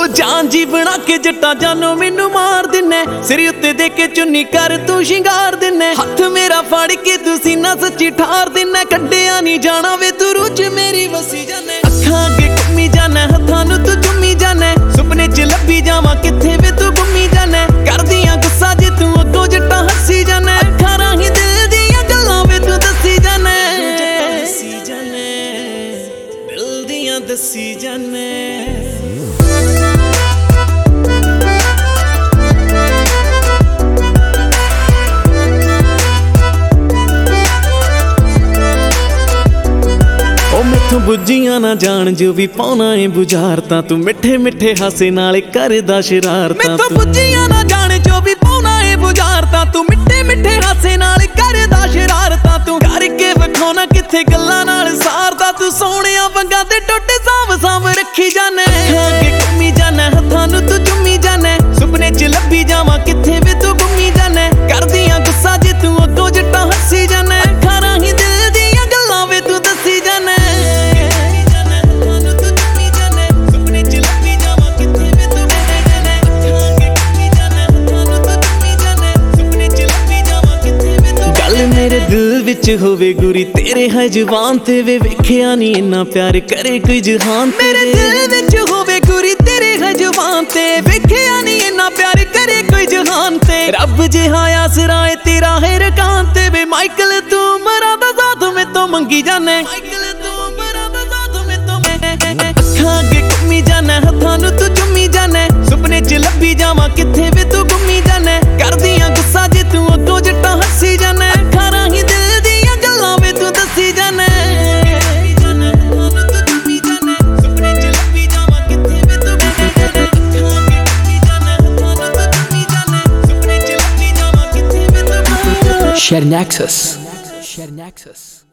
ओ जान जी बना के जट्टा जानो मैनू मार दिने, सिर उत्ते दे के चुन्नी कर तू शिंगार दिने, हथ मेरा फड़ के तू सीना सच्ची ठार दिने, कड्डिया नहीं जाना वे तू रुच मेरी वसी जाने, अखां अगे घुम्मी जाने, हत्थां नू तू चुम्मी जाने, सुपने च लभी जावां किथे वे तू गुम्मी जाने, करदियां गुस्सा जे तू अगों जट्टा हसी जाने, अखां राहीं दिल दियां गल्लां वे तू दसी जाने, दिल दियां दसी जाने। मैथों बुझियां ना जान जो भी पाउना है बुझारता, तू मिठे मिठे हासे नाल करदा शरारता, मैथों बुझियां ना जान जो भी पाउना है बुझारता, तू मिठे मिठे हासे नाल करदा शरारता, तू करके विखाउणा किथे गल्लां नाल सारदा, तू सोहणिया वंगां ते टुट साव साव रखी जाने, अगे घुम्मी जाने, हत्थां नू तू चुम्मी जाने, सुपने च लभी जावां किथे वे तू गुम्मी जाने, करदियां गुस्सा जे तू अगों जट्टा हसी जाने, अखां राहीं दिल दियां गल्लां वे तू दसी जाने। मेरे दिल विच होवे गुरी तेरे है जुबान ते वे वेखिया नी इन्ना प्यार करे कोई जहान, मेरे दिल विच होवे गुरी तेरे है जुबान ते वेखिया नी इन्ना प्यार करे कोई जहान ते, रब जिहा आसरा है तेरा है रकान ते, वे माइकल तू मरा दा साथ में तो मंगी जाने, अखां अगे घुम्मी जाने, हत्थां नू तू चुम्मी जाने, सुपने च लभी जावां किथे वे तू गुम्मी जाने, करदियां गुस्सा जे तू अगों जट्टा हसी जाने, अखां राहीं दिल दियां गल्लां वे तू दसी जाने। Share Nexus.